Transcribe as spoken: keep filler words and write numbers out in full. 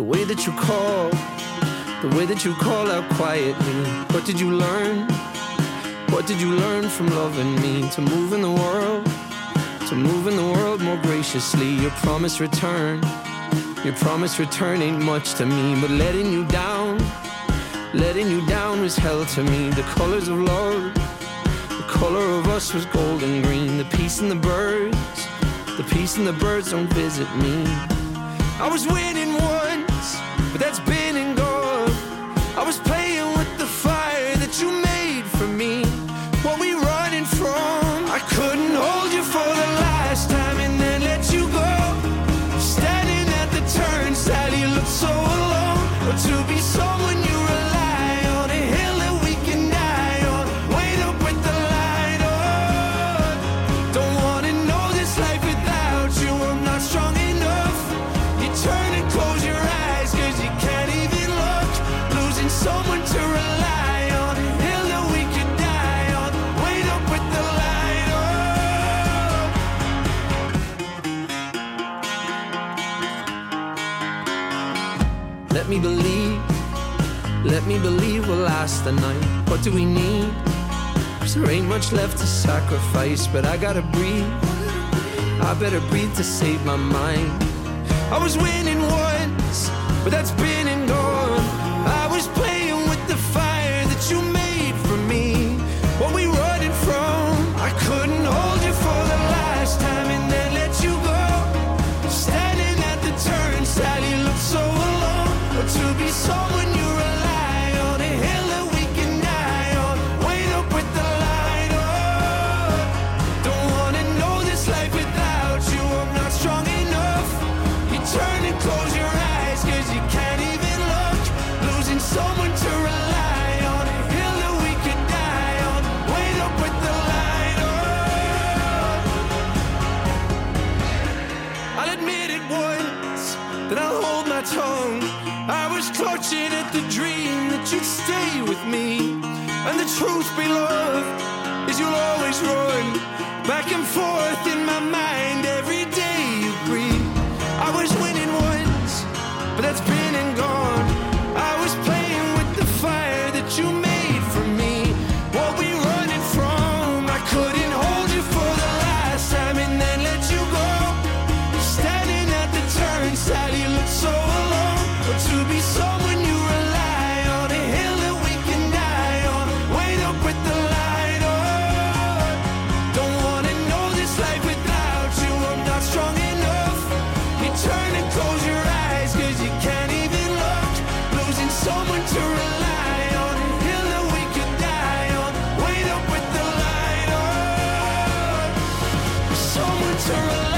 The way that you call, the way that you call out quietly. What did you learn? What did you learn from loving me? To move in the world, to move in the world more graciously. Your promise return, your promise return ain't much to me, but letting you down, letting you down was hell to me. The colors of love, the color of us was gold and green. The peace and the birds, the peace and the birds don't visit me. I was winning once, but that's been and gone. I was playing with the fire that you made for me. What we running from? I couldn't hold you for the last time and then let you go. Standing at the turnstile, you look so alone. But to be someone you rely on, a hill that we can die on. Wait up with the light on. Don't wanna know this life without you. I'm not strong enough. You turn and close your eyes, cause you can't even look. Losing someone to rely on, a hill that we can die on. Wait up with the light on. Let me believe, let me believe we'll last the night. What do we need? Cause there ain't much left to sacrifice, but I gotta breathe. I better breathe to save my mind. I was winning once, but that's been and gone. I was playing with the fire that you made for me. What we running from? I couldn't hold you for the last time and then let you go. Standing at the turnstile, you look so alone. But to be someone you rely on, a hill that we can die on. Wait up with the light on. Don't wanna know this life without you. I'm not strong enough. You turn and close your eyes, cause you can't even look. Losing someone to rely on, a hill that we could die on. Wait up with the light on. I'll admit it once, then I'll hold my tongue. I was clutching at the dream that you'd stay with me. And the truth, beloved, is you'll always run back and forth in my mind every day you breathe. I was winning once, but that's been and gone. I was playing with the fire that you made for me. What we running from? I couldn't hold you for the last time and then let you go. Standing at the turnstile, you look so alone. But to be someone you rely on, a hill that we can die on. Wait up with the light on. Don't wanna know this life without you. I'm not strong enough. You turn and close your eyes, cause you can't even look. Losing someone to rely on, a hill that we could die on. Wait up with the light on. Someone to rely on.